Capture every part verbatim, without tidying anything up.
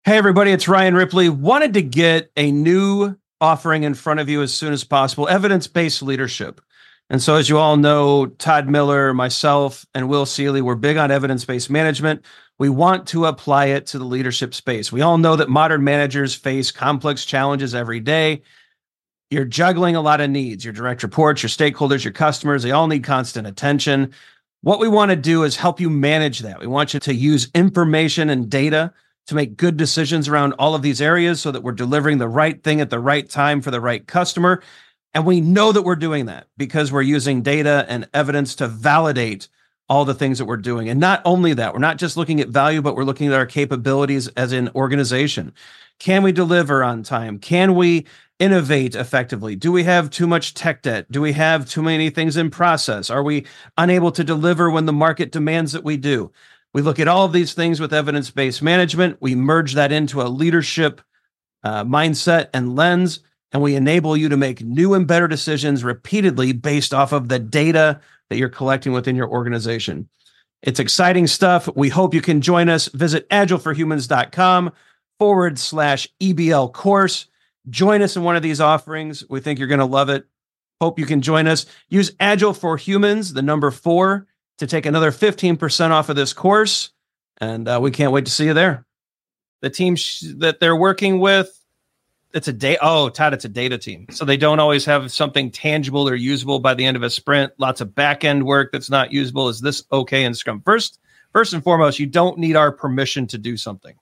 Hey, everybody, it's Ryan Ripley. Wanted to get a new offering in front of you as soon as possible, evidence-based leadership. And so as you all know, Todd Miller, myself, and Will Seeley, we're big on evidence-based management. We want to apply it to the leadership space. We all know that modern managers face complex challenges every day. You're juggling a lot of needs, your direct reports, your stakeholders, your customers, they all need constant attention. What we want to do is help you manage that. We want you to use information and data to make good decisions around all of these areas so that we're delivering the right thing at the right time for the right customer. And we know that we're doing that because we're using data and evidence to validate all the things that we're doing. And not only that, we're not just looking at value, but we're looking at our capabilities as an organization. Can we deliver on time? Can we innovate effectively? Do we have too much tech debt? Do we have too many things in process? Are we unable to deliver when the market demands that we do? We look at all of these things with evidence-based management. We merge that into a leadership uh, mindset and lens, and we enable you to make new and better decisions repeatedly based off of the data that you're collecting within your organization. It's exciting stuff. We hope you can join us. Visit agileforhumans.com forward slash EBL course. Join us in one of these offerings. We think you're going to love it. Hope you can join us. Use Agile for Humans, the number four, to take another fifteen percent off of this course. And uh, we can't wait to see you there. The team sh- that they're working with, it's a day. Oh, Todd, it's a data team. So they don't always have something tangible or usable by the end of a sprint. Lots of back-end work that's not usable. Is this okay in Scrum? First, first and foremost, you don't need our permission to do something.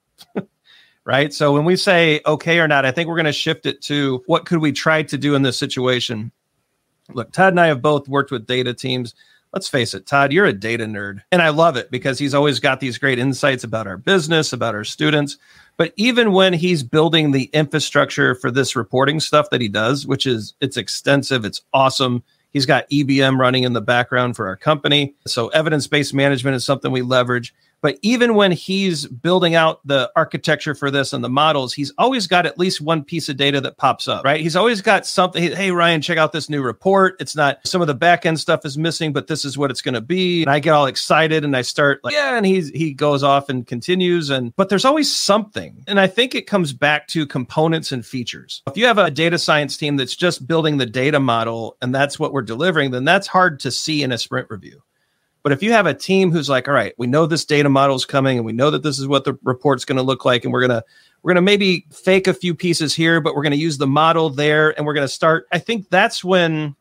Right? So when we say okay or not, I think we're going to shift it to what could we try to do in this situation? Look, Todd and I have both worked with data teams. Let's face it, Todd, you're a data nerd. And I love it because he's always got these great insights about our business, about our students. But even when he's building the infrastructure for this reporting stuff that he does, which is, it's extensive, it's awesome. He's got E B M running in the background for our company. So evidence-based management is something we leverage. But even when he's building out the architecture for this and the models, he's always got at least one piece of data that pops up, right? He's always got something. Hey, Ryan, check out this new report. It's not, some of the back end stuff is missing, but this is what it's going to be. And I get all excited and I start like, yeah, and he's, he goes off and continues. And, but there's always something. And I think it comes back to components and features. If you have a data science team that's just building the data model and that's what we're delivering, then that's hard to see in a sprint review. But if you have a team who's like, all right, we know this data model is coming and we know that this is what the report's going to look like. And we're going to, we're going to maybe fake a few pieces here, but we're going to use the model there. And we're going to start. I think that's when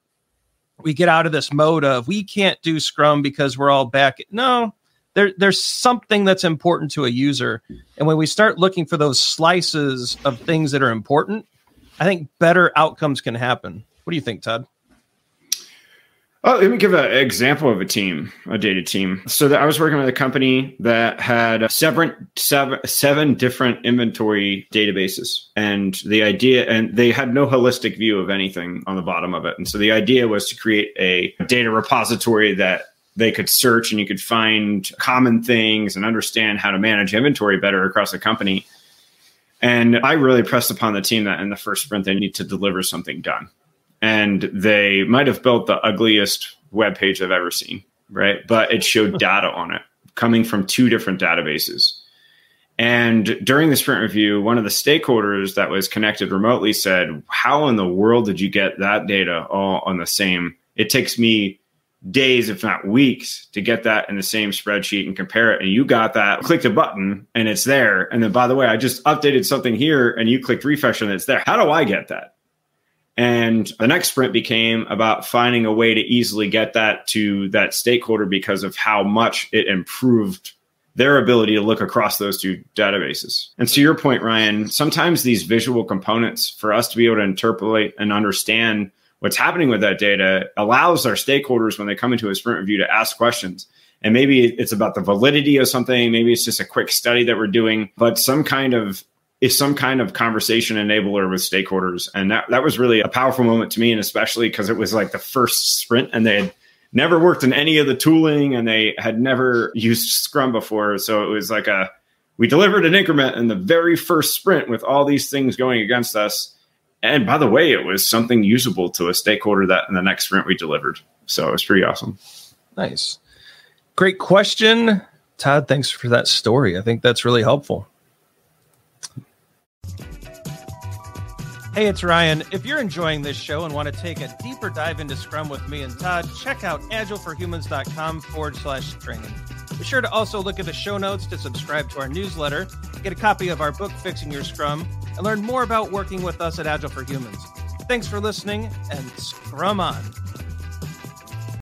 we get out of this mode of we can't do Scrum because we're all back. No, there, there's something that's important to a user. And when we start looking for those slices of things that are important, I think better outcomes can happen. What do you think, Todd? Oh, let me give an example of a team, a data team. So that I was working with a company that had seven, seven, seven different inventory databases. And the idea, and they had no holistic view of anything on the bottom of it. And so the idea was to create a data repository that they could search and you could find common things and understand how to manage inventory better across the company. And I really pressed upon the team that in the first sprint, they need to deliver something done. And they might have built the ugliest web page I've ever seen, right? But it showed data on it coming from two different databases. And during the sprint review, one of the stakeholders that was connected remotely said, how in the world did you get that data all on the same? It takes me days, if not weeks, to get that in the same spreadsheet and compare it. And you got that, clicked a button and it's there. And then, by the way, I just updated something here and you clicked refresh and it's there. How do I get that? And the next sprint became about finding a way to easily get that to that stakeholder because of how much it improved their ability to look across those two databases. And to your point, Ryan, sometimes these visual components for us to be able to interpolate and understand what's happening with that data allows our stakeholders when they come into a sprint review to ask questions. And maybe it's about the validity of something. Maybe it's just a quick study that we're doing, but some kind of is some kind of conversation enabler with stakeholders. And that, that was really a powerful moment to me. And especially because it was like the first sprint and they had never worked in any of the tooling and they had never used Scrum before. So it was like a, we delivered an increment in the very first sprint with all these things going against us. And by the way, it was something usable to a stakeholder that in the next sprint we delivered. So it was pretty awesome. Nice. Great question. Todd, thanks for that story. I think that's really helpful. Hey, it's Ryan. If you're enjoying this show and want to take a deeper dive into Scrum with me and Todd, check out agileforhumans.com forward slash training. Be sure to also look at the show notes to subscribe to our newsletter, get a copy of our book, Fixing Your Scrum, and learn more about working with us at Agile for Humans. Thanks for listening, and Scrum on.